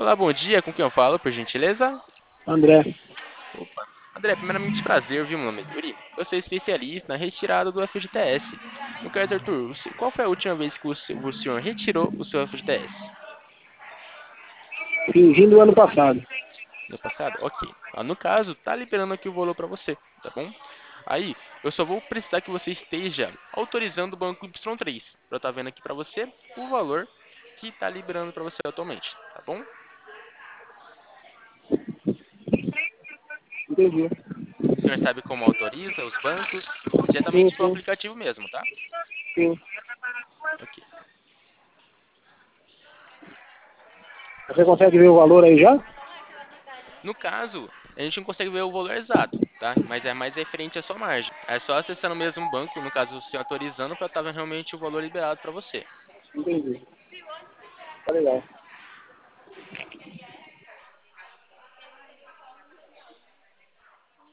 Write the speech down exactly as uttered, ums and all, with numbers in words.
Olá, bom dia. Com quem eu falo, por gentileza? André, Opa. André, primeiramente prazer, viu? Meu nome é Yuri. Eu sou especialista na retirada do F G T S. No caso, Arthur, você- qual foi a última vez que o se- o senhor retirou o seu F G T S? fingindo o ano passado. No passado? Ok. Ah, no caso, tá liberando aqui o valor para você, tá bom? Aí, eu só vou precisar que você esteja autorizando o banco Y três, para eu estar vendo aqui para você o valor que tá liberando para você atualmente, tá bom? Entendi. O senhor sabe como autoriza os bancos? Sim, Diretamente pelo sim, aplicativo mesmo, tá? sim. Ok. Você consegue ver o valor aí já? No caso, a gente não consegue ver o valor exato, tá? Mas é mais referente à sua margem. É só acessando o mesmo banco, no caso, você autorizando para estar vendo realmente o valor liberado para você. Entendi. Tá legal.